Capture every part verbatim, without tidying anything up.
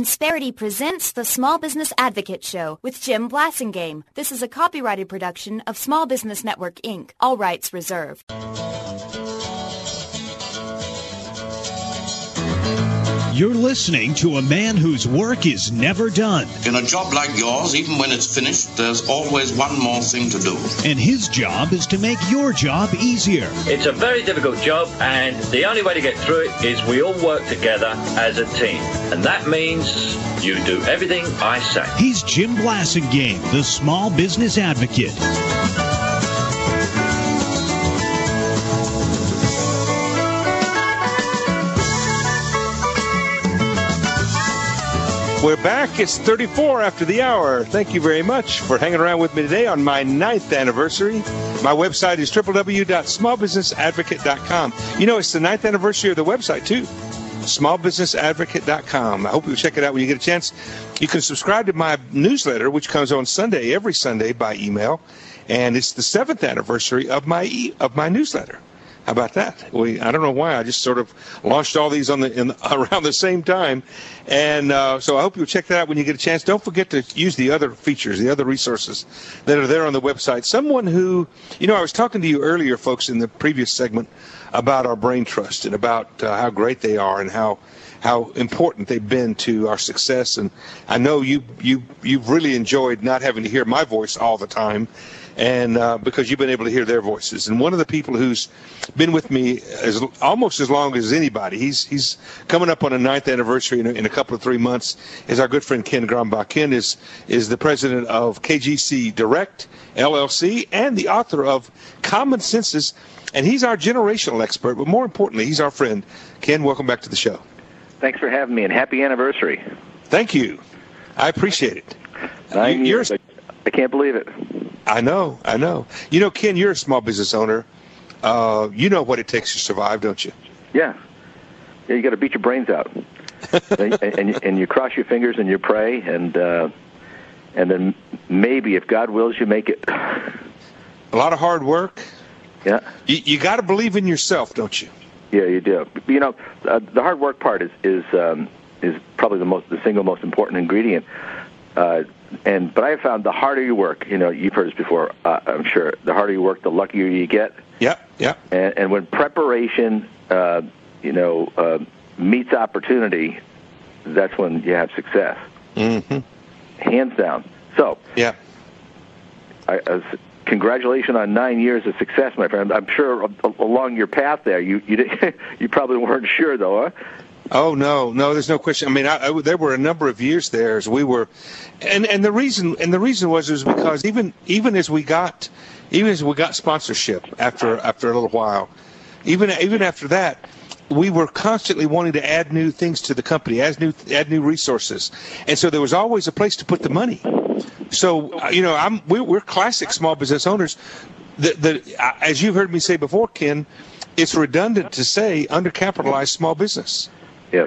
Insperity presents the Small Business Advocate Show with Jim Blasingame. This is a copyrighted production of Small Business Network, Incorporated. All rights reserved. You're listening to a man whose work is never done. In a job like yours, even when it's finished, there's always one more thing to do. And his job is to make your job easier. It's a very difficult job, and the only way to get through it is we all work together as a team. And that means you do everything I say. He's Jim Blasingame, the Small Business Advocate. We're back. It's thirty-four after the hour. Thank you very much for hanging around with me today on my ninth anniversary. My website is w w w dot small business advocate dot com. You know, it's the ninth anniversary of the website, too. small business advocate dot com. I hope you'll check it out when you get a chance. You can subscribe to my newsletter, which comes on Sunday, every Sunday by email. And it's the seventh anniversary of my e- of my newsletter. How about that? We, I don't know why. I just sort of launched all these on the in, around the same time. And uh, so I hope you'll check that out when you get a chance. Don't forget to use the other features, the other resources that are there on the website. Someone who, you know, I was talking to you earlier, folks, in the previous segment about our brain trust and about uh, how great they are and how how important they've been to our success. And I know you, you, you've really enjoyed not having to hear my voice all the time, and uh, because you've been able to hear their voices. And one of the people who's been with me as almost as long as anybody, he's he's coming up on a ninth anniversary in a, in a couple of three months, is our good friend Ken Grumbach. Ken is, is the president of K G C Direct, L L C, and the author of Common Senses, and he's our generational expert, but more importantly, he's our friend. Ken, welcome back to the show. Thanks for having me, and happy anniversary. Thank you. I appreciate it. Nine years. I can't believe it. I know, I know. You know, Ken, you're a small business owner. Uh, you know what it takes to survive, don't you? Yeah. Yeah, you got to beat your brains out, and, and and you cross your fingers and you pray, and uh, and then maybe if God wills, you make it. A lot of hard work. Yeah. You, you got to believe in yourself, don't you? Yeah, you do. You know, uh, the hard work part is is um, is probably the most the single most important ingredient. Uh, and but I have found the harder you work, you know, you've heard this before, uh, I'm sure. The harder you work, the luckier you get. Yep, yep. And, and when preparation, uh, you know, uh, meets opportunity, that's when you have success. Mm-hmm. Hands down. So, yeah. I, I, congratulations on nine years of success, my friend. I'm sure along your path there, you you, you probably weren't sure, though, huh? Oh, no, no, there's no question. I mean, I, I, there were a number of years there as we were, and, and the reason and the reason was was because even even as we got even as we got sponsorship after after a little while, even even after that, we were constantly wanting to add new things to the company, add new add new resources, and so there was always a place to put the money. So you know, I'm we're, we're classic small business owners. The, the as you've heard me say before, Ken, it's redundant to say undercapitalized small business. Yes.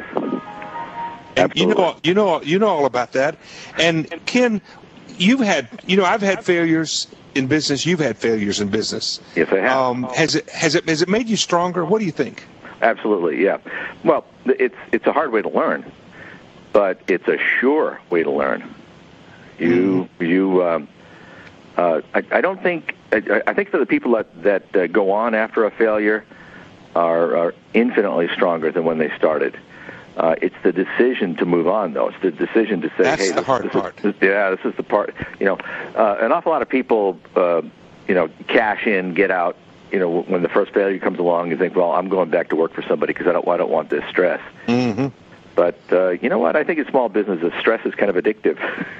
And you know, you know, you know all about that. And Ken, you've had, you know, I've had failures in business. You've had failures in business. Yes, I have. Um, has it has it has it made you stronger? What do you think? Absolutely, yeah. Well, it's it's a hard way to learn, but it's a sure way to learn. You mm. you. Um, uh, I, I don't think. I, I think that the people that that uh, go on after a failure are, are infinitely stronger than when they started. Uh, it's the decision to move on, though. It's the decision to say, That's "Hey, the this, hard this part." Is, this, yeah, this is the part." You know, uh, an awful lot of people, uh, you know, cash in, get out. You know, when the first failure comes along, you think, "Well, I'm going back to work for somebody because I don't, I don't want this stress." Mm-hmm. But uh, you know what? I think in small businesses, stress is kind of addictive,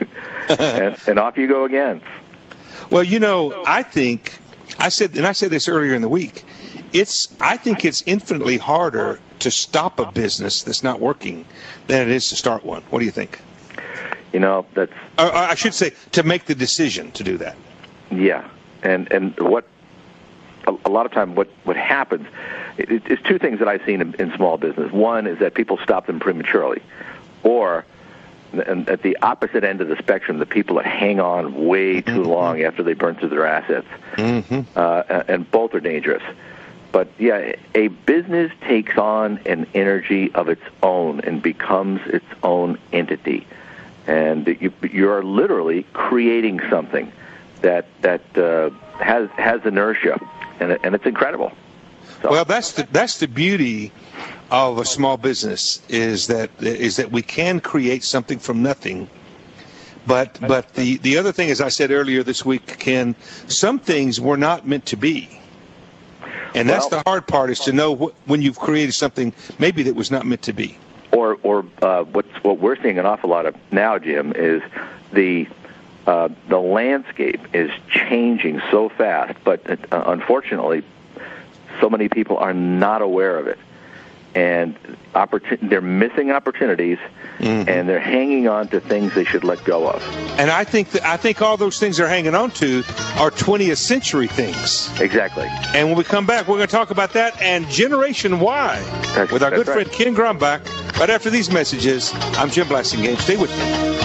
and, and off you go again. Well, you know, I think I said, and I said this earlier in the week. It's I think it's infinitely harder to stop a business that's not working than it is to start one. What do you think? You know, that's... Or, or I should say, to make the decision to do that. Yeah, and and what a, a lot of time what what happens it, it's two things that I've seen in, in small business. One is that people stop them prematurely, or and at the opposite end of the spectrum, the people that hang on way too long after they burn through their assets, mm-hmm. uh, and both are dangerous. but yeah, a business takes on an energy of its own and becomes its own entity, and you, you are literally creating something that that uh, has has inertia, and and it's incredible. So. Well, that's the that's the beauty of a small business is that is that we can create something from nothing. But but the, the other thing, as I said earlier this week, Ken, some things were not meant to be. And that's well, the hard part, is to know wh- when you've created something maybe that was not meant to be. Or or uh, what's, what we're seeing an awful lot of now, Jim, is the uh, the landscape is changing so fast, but uh, unfortunately, so many people are not aware of it. And opportun- they're missing opportunities, mm-hmm. and they're hanging on to things they should let go of. And I think that I think all those things they're hanging on to are twentieth century things. Exactly. And when we come back, we're going to talk about that and Generation Y that's, with our good right. friend Ken Grumbach. Right after these messages, I'm Jim Blasingame. Stay with me.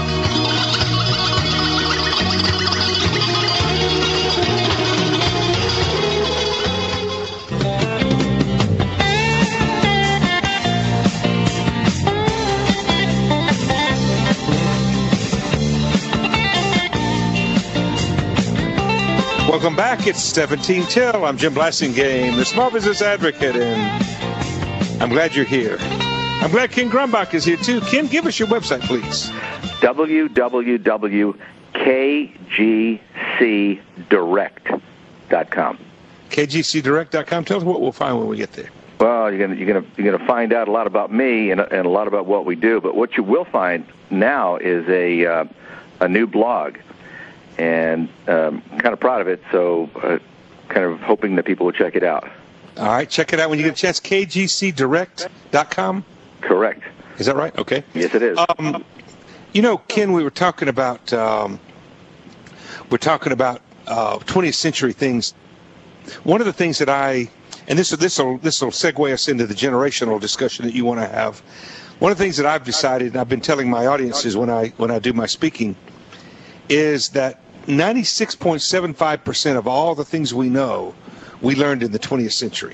Welcome back. It's seventeen till. I'm Jim Blasingame, the Small Business Advocate, and I'm glad you're here. I'm glad Ken Grumbach is here, too. Ken, give us your website, please. w w w dot k g c direct dot com. k g c direct dot com. Tell us what we'll find when we get there. Well, you're going you're going you're going to find out a lot about me and, and a lot about what we do, but what you will find now is a, uh, a new blog. And um, I'm kind of proud of it, so uh, kind of hoping that people will check it out. All right, check it out when you get a chance. k g c direct dot com? Correct. Is that right? Okay. Yes, it is. Um, you know, Ken, we were talking about um, we're talking about uh, twentieth century things. One of the things that I, and this this will this will segue us into the generational discussion that you want to have. One of the things that I've decided, and I've been telling my audiences when I when I do my speaking, is that ninety-six point seven five percent of all the things we know, we learned in the twentieth century.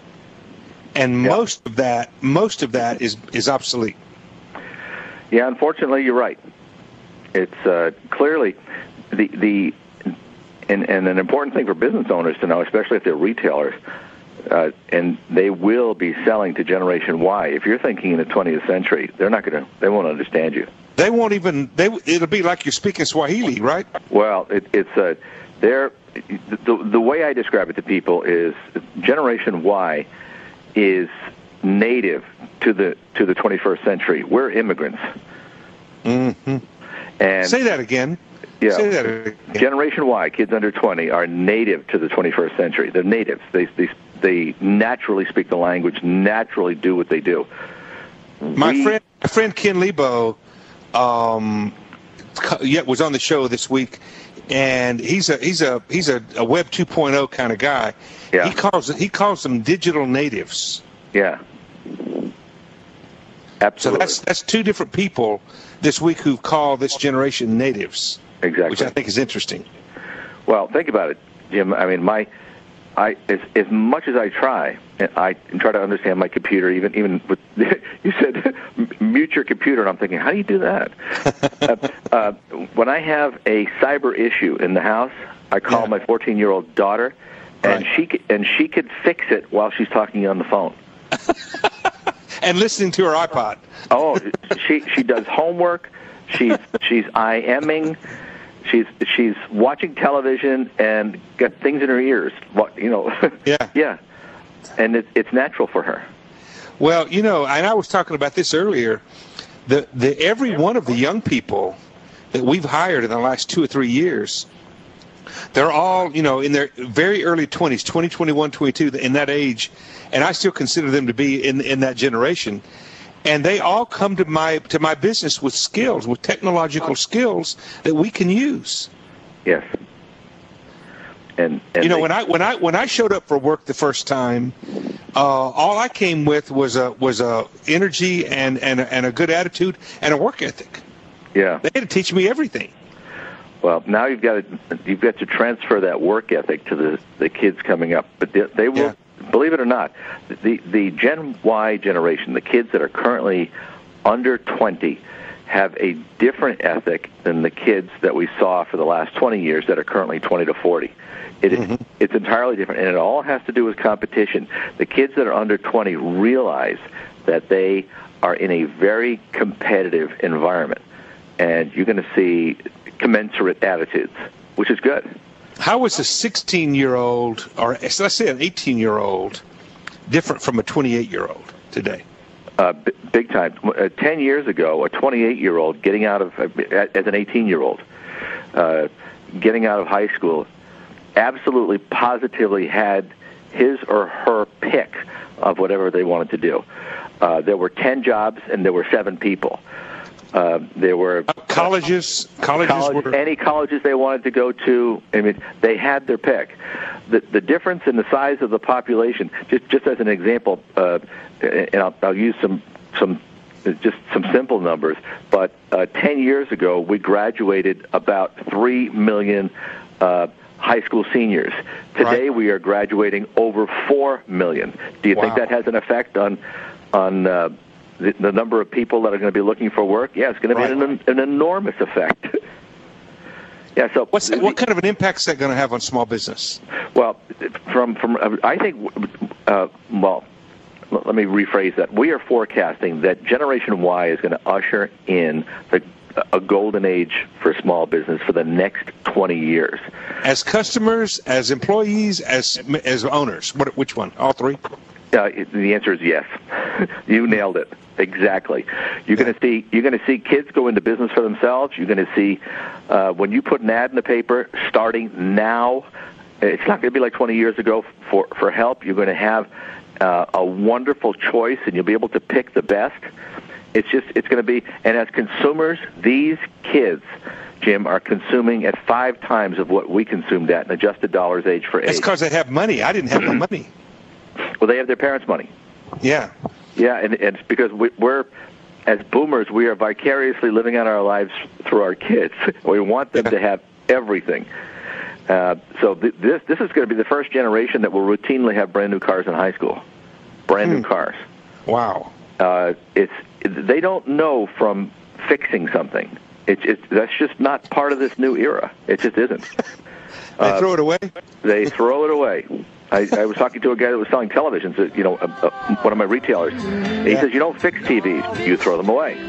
And yep. most of that, most of that is, is obsolete. Yeah, unfortunately, you're right. It's uh, clearly the the and, and an important thing for business owners to know, especially if they're retailers, uh, and they will be selling to Generation Y. If you're thinking in the twentieth century, they're not going to, they won't understand you. They won't even. They it'll be like you're speaking Swahili, right? Well, it, it's a. Uh, they're the the way I describe it to people is Generation Y is native to the to the twenty-first century. We're immigrants. Mm-hmm. And say that again. Yeah. Say that again. Generation Y, kids under twenty, are native to the twenty-first century. They're natives. They they they naturally speak the language. Naturally do what they do. My we, friend, my friend Ken Lebo. Um, yet was on the show this week, and he's a he's a he's a, a Web two point oh kind of guy. Yeah. He calls he calls them digital natives. Yeah. Absolutely. So that's that's two different people this week who've called this generation natives. Exactly. Which I think is interesting. Well, think about it, Jim. I mean, my I as as much as I try, I try to understand my computer. Even even with you said mute your computer, and I'm thinking, how do you do that? uh, uh, when I have a cyber issue in the house, I call yeah. my fourteen-year-old daughter, and right. she and she could fix it while she's talking on the phone. And listening to her iPod. Oh, she she does homework. She's she's IMing. She's she's watching television and got things in her ears. What you know? Yeah, yeah, and it, it's natural for her. Well, you know, and I was talking about this earlier. The the every one of the young people that we've hired in the last two or three years, they're all, you know, in their very early twenties, twenty, twenty-one, twenty-two, in that age, and I still consider them to be in in that generation. And they all come to my to my business with skills, with technological skills that we can use. Yes. And, and you know, they, when I when I when I showed up for work the first time, uh, all I came with was a was a energy and and and a good attitude and a work ethic. Yeah. They had to teach me everything. Well, now you've got to you've got to transfer that work ethic to the, the kids coming up, but they, they will. Yeah. believe it or not, the the Gen Y generation, the kids that are currently under twenty, have a different ethic than the kids that we saw for the last twenty years that are currently twenty to forty. It is, mm-hmm. It's entirely different, and it all has to do with competition. The kids that are under twenty realize that they are in a very competitive environment, and you're going to see commensurate attitudes, which is good. How is a sixteen-year-old, or let's say an eighteen-year-old, different from a twenty-eight-year-old today? Uh, b- big time. Uh, Ten years ago, a twenty-eight-year-old getting out of, uh, as an eighteen-year-old, uh, getting out of high school, absolutely positively had his or her pick of whatever they wanted to do. Uh, there were ten jobs and there were seven people. Uh, there were uh, colleges, colleges, college, were... any colleges they wanted to go to. I mean, they had their pick. The the difference in the size of the population, just just as an example, uh, and I'll, I'll use some some just some simple numbers. But uh, ten years ago, we graduated about three million uh, high school seniors. Today, right. we are graduating over four million. Do you wow. think that has an effect on on uh, the, the number of people that are going to be looking for work? Yeah, it's going right. to be an, an enormous effect. yeah. So, What's, what kind of an impact is that going to have on small business? Well, from from I think, uh, well, let me rephrase that. We are forecasting that Generation Y is going to usher in the, a golden age for small business for the next twenty years. As customers, as employees, as as owners, what, which one? All three? Uh, the answer is yes. You nailed it. Exactly. You're going to see you're going to see kids go into business for themselves. You're going to see uh, when you put an ad in the paper starting now. It's not going to be like twenty years ago for for help. You're going to have uh, a wonderful choice, and you'll be able to pick the best. It's just it's going to be, and as consumers, these kids, Jim, are consuming at five times of what we consumed at an adjusted dollars age for age. That's because they have money. I didn't have no money. Well, they have their parents' money. Yeah. Yeah, and, and it's because we, we're, as boomers, we are vicariously living out our lives through our kids. We want them yeah. to have everything. Uh, so th- this this is going to be the first generation that will routinely have brand new cars in high school. Brand new hmm. cars. Wow. Uh, it's they don't know from fixing something. It's it's that's just not part of this new era. It just isn't. They uh, throw it away. They throw it away. I, I was talking to a guy that was selling televisions, you know, uh, uh, one of my retailers. And he yeah. says, you don't fix T Vs, you throw them away.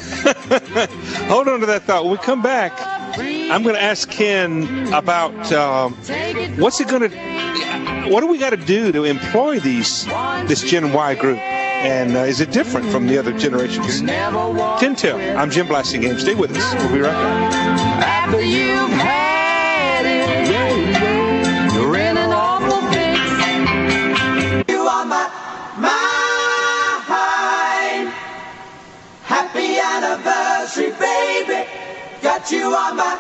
Hold on to that thought. When we come back, I'm going to ask Ken about um, what's it going to, what do we got to do to employ these this Gen Y group? And uh, is it different from the other generations? ten till. I'm Jim Blasingame. Stay with us. We'll be right back. After you've had it, you're in an awful fix. You are my, mine. Happy anniversary, baby. Got you on my,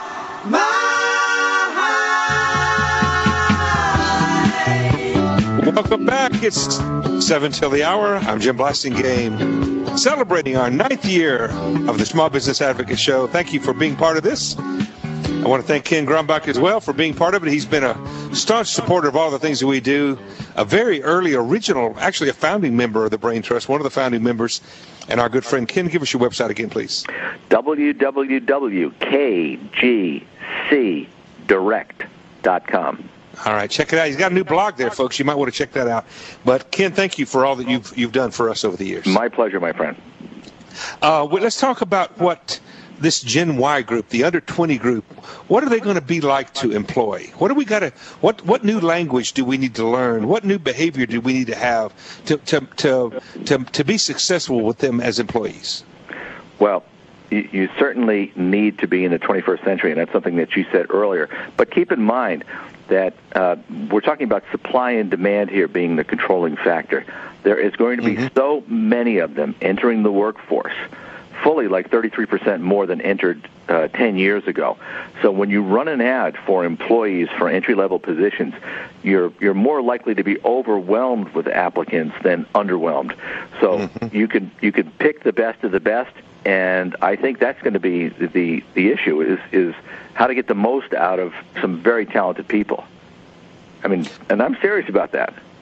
mine. Welcome back. It's seven till the hour. I'm Jim Blasingame, celebrating our ninth year of the Small Business Advocate Show. Thank you for being part of this. I want to thank Ken Grumbach as well for being part of it. He's been a staunch supporter of all the things that we do. A very early, original, actually a founding member of the Brain Trust, one of the founding members, and our good friend Ken. Give us your website again, please. w w w dot k g c direct dot com. All right, check it out. He's got a new blog there, folks. You might want to check that out. But Ken, thank you for all that you've you've done for us over the years. My pleasure, my friend. Uh, well, let's talk about what this Gen Y group, the under twenty group, what are they going to be like to employ? What do we got to? What what new language do we need to learn? What new behavior do we need to have to to to to, to be successful with them as employees? Well, you, you certainly need to be in the twenty-first century, and that's something that you said earlier. But keep in mind that uh, we're talking about supply and demand here being the controlling factor. There is going to be mm-hmm. so many of them entering the workforce, fully like thirty-three percent more than entered uh, ten years ago. So when you run an ad for employees for entry-level positions, you're you're more likely to be overwhelmed with applicants than underwhelmed. So mm-hmm. you can you can pick the best of the best, and I think that's going to be the the issue is is how to get the most out of some very talented people. I mean, and I'm serious about that.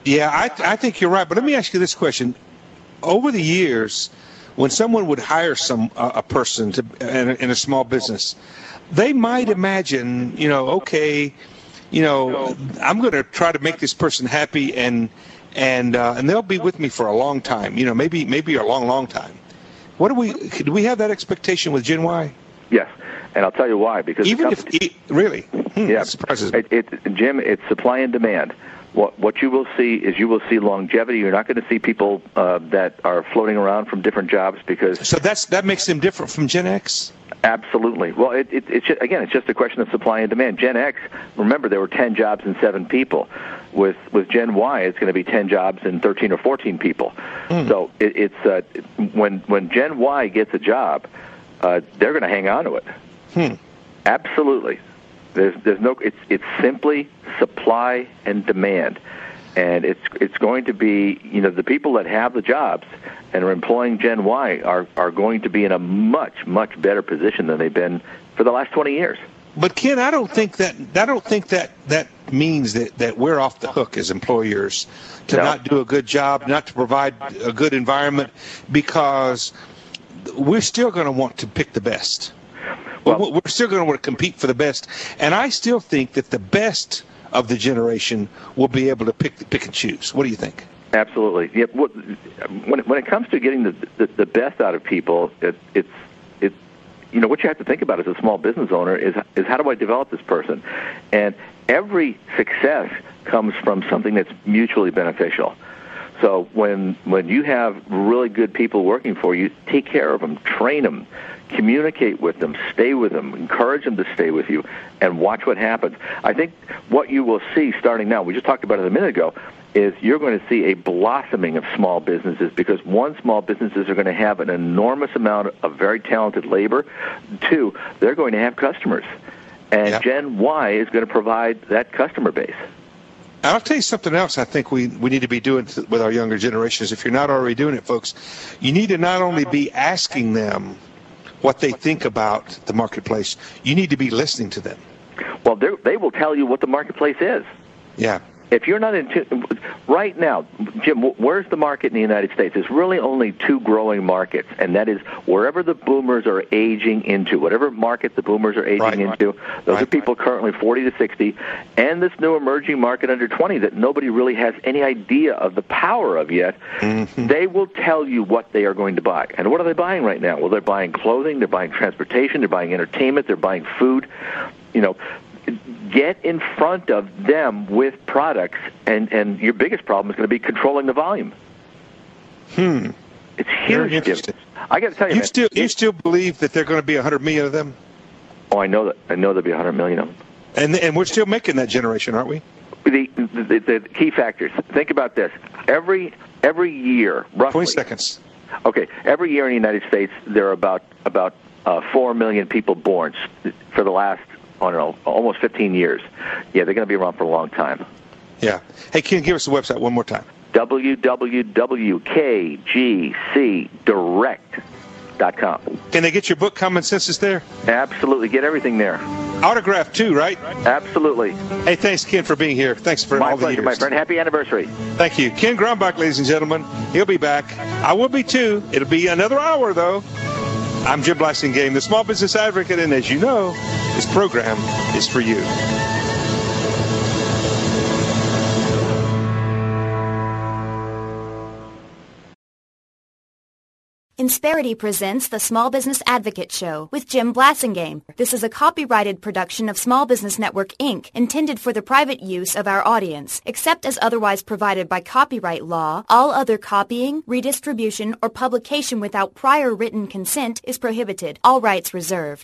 Yeah, I, th- I think you're right. But let me ask you this question. Over the years, when someone would hire some uh, a person to in a, in a small business, they might imagine, you know, okay, you know, I'm going to try to make this person happy, and and uh, and they'll be with me for a long time. You know, maybe maybe a long, long time. What do we do? We have that expectation with Gen Y? Yes, and I'll tell you why. Because even if e- really, hmm, yeah, that surprises me. It, it, Jim, it's supply and demand. What what you will see is you will see longevity. You're not going to see people uh, that are floating around from different jobs because. So that's that makes them different from Gen X. Absolutely. Well, it, it, it's just, again, it's just a question of supply and demand. Gen X, remember, there were ten jobs and seven people. With with Gen Y, it's going to be ten jobs and thirteen or fourteen people. Mm. So it, it's uh, when when Gen Y gets a job, uh, they're going to hang on to it. Hmm. Absolutely. There's there's no. It's it's simply supply and demand. And it's it's going to be, you know, the people that have the jobs and are employing Gen Y are, are going to be in a much, much better position than they've been for the last twenty years. But Ken, I don't think that I don't think that that means that, that we're off the hook as employers to No. not do a good job, not to provide a good environment, because we're still going to want to pick the best. Well- we're still going to want to compete for the best, and I still think that the best of the generation will be able to pick pick and choose. What do you think? Absolutely. Yep. What, when it, when it comes to getting the, the the best out of people, it, it's it. You know, what you have to think about as a small business owner is is how do I develop this person, and every success comes from something that's mutually beneficial. So when when you have really good people working for you, take care of them, train them, communicate with them, stay with them, encourage them to stay with you, and watch what happens. I think what you will see starting now, we just talked about it a minute ago, is you're going to see a blossoming of small businesses because, one, small businesses are going to have an enormous amount of very talented labor. Two, they're going to have customers. And Yep. Gen Y is going to provide that customer base. I'll tell you something else I think we, we need to be doing to, with our younger generations. If you're not already doing it, folks, you need to not only be asking them what they think about the marketplace, you need to be listening to them. Well, they're- they will tell you what the marketplace is. Yeah. If you're not into right now, Jim, where's the market in the United States? There's really only two growing markets, and that is wherever the boomers are aging into, whatever market the boomers are aging Right. into. Those Right. are people currently forty to sixty, and this new emerging market under twenty that nobody really has any idea of the power of yet. Mm-hmm. They will tell you what they are going to buy. And what are they buying right now? Well, they're buying clothing, they're buying transportation, they're buying entertainment, they're buying food. You know, get in front of them with products, and, and your biggest problem is going to be controlling the volume. Hmm. It's Very huge. Jim. interesting. I got to tell you, You man, still you it- still believe that there are going to be one hundred million of them? oh, I know that. I know there'll be one hundred million of them. And and we're still making that generation, aren't we? The, the, the key factors. Think about this. Every every year, roughly. twenty seconds. Okay, every year in the United States, there are about about uh, four million people born for the last, I don't know, almost fifteen years. Yeah, they're going to be around for a long time. Yeah. Hey, Ken, give us the website one more time. w w w dot k g c direct dot com. Can they get your book, Common Sense, is there? Absolutely. Get everything there. Autographed too, right? Absolutely. Hey, thanks, Ken, for being here. Thanks for My all the pleasure, years. my friend. Happy anniversary. Thank you. Ken Grumbach, ladies and gentlemen. He'll be back. I will be too. It'll be another hour, though. I'm Jim Blasingame, the Small Business Advocate, and as you know, this program is for you. Insperity presents the Small Business Advocate Show with Jim Blasingame. This is a copyrighted production of Small Business Network, Incorporated, intended for the private use of our audience. Except as otherwise provided by copyright law, all other copying, redistribution, or publication without prior written consent is prohibited. All rights reserved.